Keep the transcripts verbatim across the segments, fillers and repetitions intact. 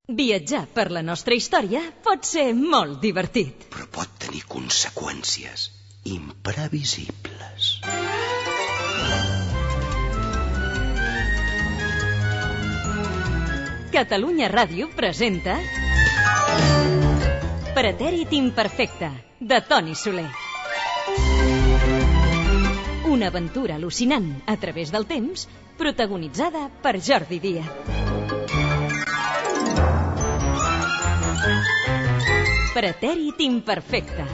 Viatjar per la nostra història pot ser molt divertit. Però pot tenir conseqüències imprevisibles. Catalunya Ràdio presenta Pretèrit imperfecte, de Toni Soler. Una aventura al·lucinant a través del temps, protagonitzada per Jordi Díaz. Pretèrit imperfecte.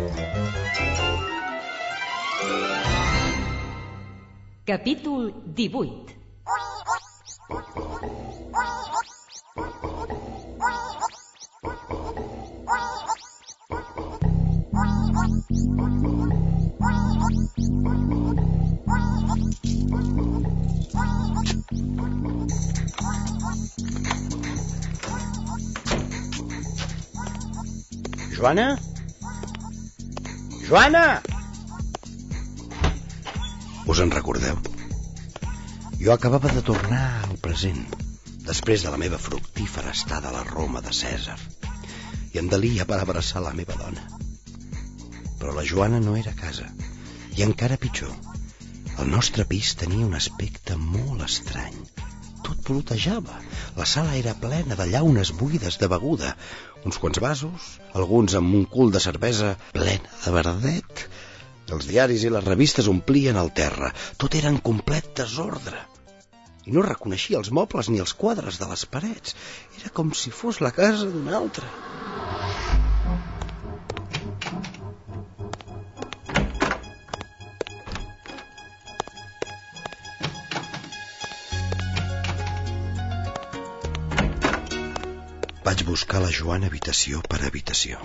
Capítol divuit. Joana? Joana! Us en recordeu? Jo acabava de tornar al present, després de la meva fructífera estada a la Roma de Cèsar, i em delia per abraçar la meva dona. Però la Joana no era a casa, i encara pitjor, el nostre pis tenia un aspecte molt estrany. Tot voltejava. La sala era plena de llaunes buides de beguda, uns quants vasos, alguns amb un cul de cervesa plena de verdet. Els diaris i les revistes omplien el terra. Tot era en complet desordre. I no reconeixia els mobles ni els quadres de les parets. Era com si fos la casa d'un altre. Vaig buscar la Joana habitació per habitació.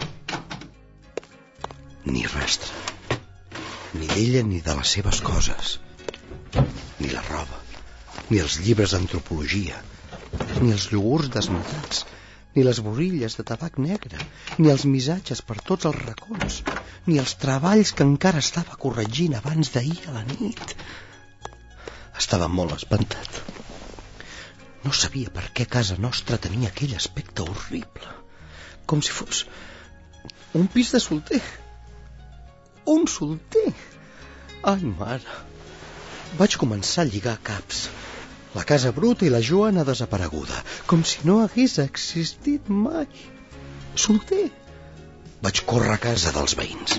Ni rastre. Ni d'ella ni de les seves coses. Ni la roba. Ni els llibres d'antropologia. Ni els iogurts desmatats. Ni les borilles de tabac negre. Ni els missatges per tots els racons. Ni els treballs que encara estava corregint abans d'ahir a la nit. Estava molt espantat. No sabia per què casa nostra tenia aquell aspecte horrible. Com si fos un pis de solter. Un solter. Ai, mare. Vaig començar a lligar caps. La casa bruta i la Joana desapareguda, com si no hagués existit mai. Solter. Vaig córrer a casa dels veïns.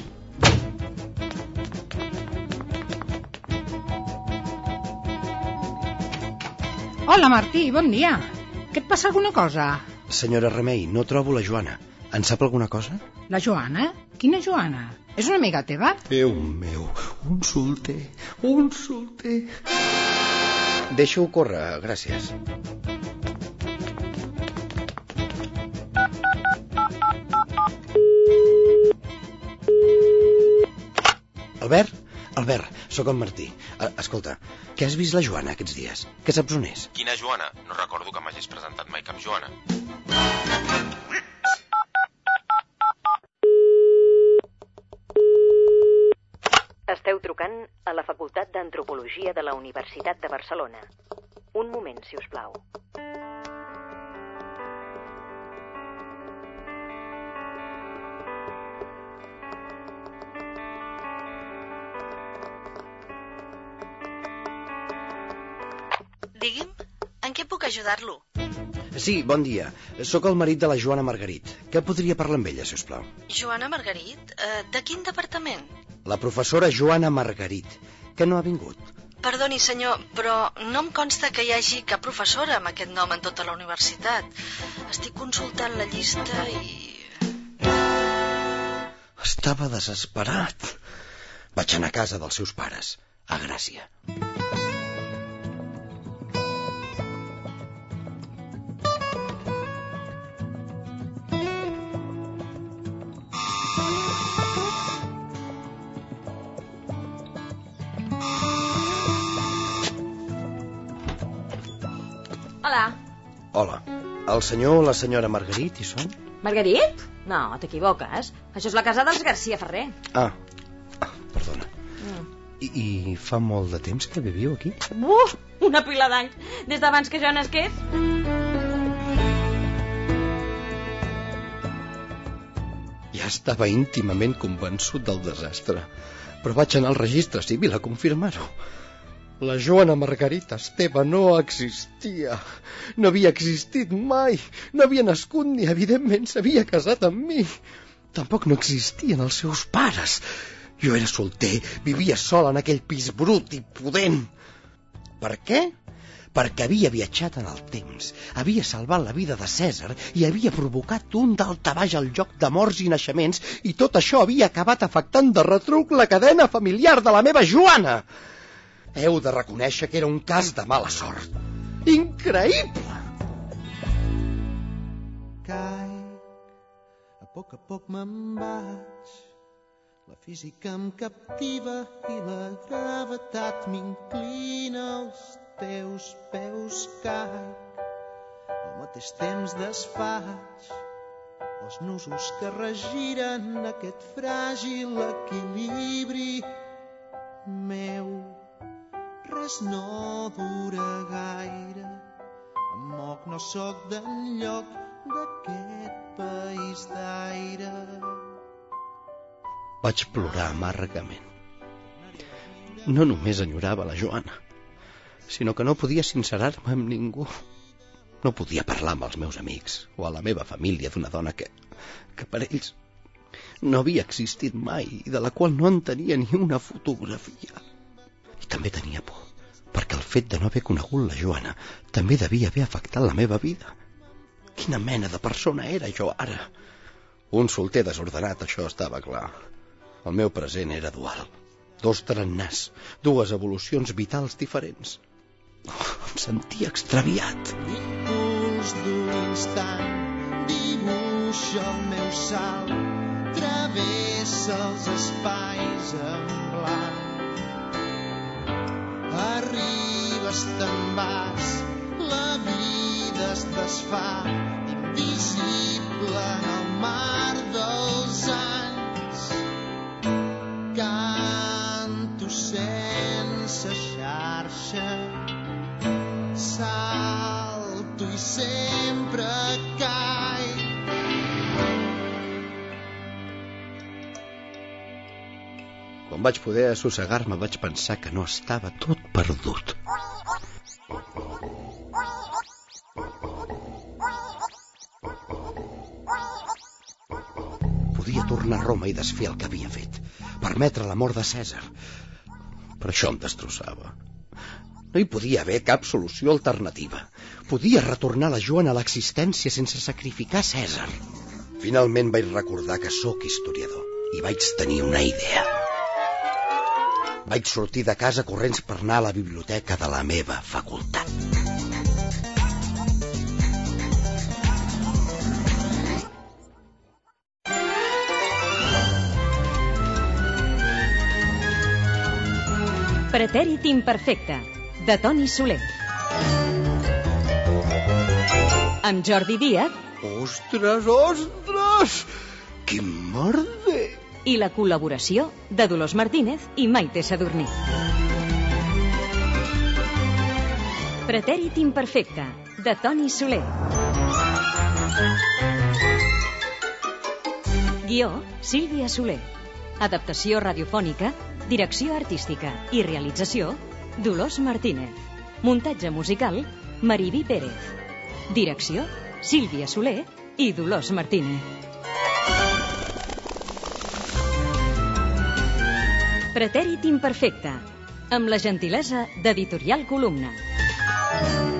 Hola, Martí, bon dia. Què et passa alguna cosa? Senyora Remei, no trobo la Joana. En sap alguna cosa? La Joana? Quina Joana? És una amiga teva? Déu meu, un solter, un solter. Deixa-ho córrer, gràcies. Albert? Albert, sóc en Martí. Escolta, què has vist la Joana aquests dies? Què saps on és? Quina Joana? No recordo que m'hagis presentat mai cap Joana. Esteu trucant a la Facultat d'Antropologia de la Universitat de Barcelona. Un moment, si us plau. Digui'm, en què puc ajudar-lo? Sí, bon dia. Sóc el marit de la Joana Margarit. Què podria parlar amb ella, si us plau? Joana Margarit? Eh, de quin departament? La professora Joana Margarit, que no ha vingut. Perdoni, senyor, però no em consta que hi hagi cap professora amb aquest nom en tota la universitat. Estic consultant la llista i... Estava desesperat. Vaig anar a casa dels seus pares, a Gràcia. Hola. Hola. El senyor o la senyora Margarit hi són? Margarit? No, t'equivoques. Això és la casa dels García Ferrer. Ah, ah perdona. Mm. I, I fa molt de temps que viviu aquí? Uh, una pila d'anys. Des d'abans que jo nasqués. estava íntimament convençut del desastre, però vaig anar al registre civil a confirmar-ho. La Joana Margarita Esteve no existia. No havia existit mai. No havia nascut ni, evidentment, s'havia casat amb mi. Tampoc no existien els seus pares. Jo era solter, vivia sol en aquell pis brut i pudent. Per què? Perquè havia viatjat en el temps, havia salvat la vida de Cèsar i havia provocat un daltabaix al lloc de morts i naixements, i tot això havia acabat afectant de retruc la cadena familiar de la meva Joana. Heu de reconèixer que era un cas de mala sort. Increïble! Caic, a poc a poc me'n vaig. La física em captiva i la gravetat m'inclina als teus peus. Caic, al mateix temps desfaig els nusos que regiren aquest fràgil equilibri meu. Res no dura gaire, em moc, no sóc d'enlloc d'aquest país d'aire. Vaig plorar amargament. No només enyorava la Joana, sinó que no podia sincerar-me amb ningú. No podia parlar amb els meus amics o a la meva família d'una dona que, que per ells no havia existit mai i de la qual no en tenia ni una fotografia. I també tenia por, perquè el fet de no haver conegut la Joana també devia haver afectat la meva vida. Quina mena de persona era jo ara? Un solter desordenat, això estava clar. El meu present era dual. Dos tarannars, dues evolucions vitals diferents. Oh, em sentia extraviat. L'impuls d'un instant dibuixa el meu salt, travessa els espais en blanc. Arribes, te'n vas, la vida es desfà, invisible en el mar dels anys. Canto sense xarxa, salto i sempre caic. Quan vaig poder assossegar-me vaig pensar que no estava tot perdut. Podia tornar a Roma i desfer el que havia fet, permetre la mort de Cèsar. Però això em destrossava. No hi podia haver cap solució alternativa. Podia retornar la Joana a l'existència sense sacrificar Cèsar. Finalment vaig recordar que sóc historiador i vaig tenir una idea. Vaig sortir de casa corrents per anar a la biblioteca de la meva facultat. Pretèrit imperfecte, de Toni Soler. Amb Jordi Díaz. Ostres, ostres! Quin merder! I la col·laboració de Dolors Martínez i Maite Sadurní. Pretèrit imperfecte, de Toni Soler. Guió, Sílvia Soler. Adaptació radiofònica, direcció artística i realització, Dolors Martínez. Muntatge musical, Mariví Pérez. Direcció, Sílvia Soler i Dolors Martínez. Pretèrit imperfecte, amb la gentilesa d'Editorial Columna.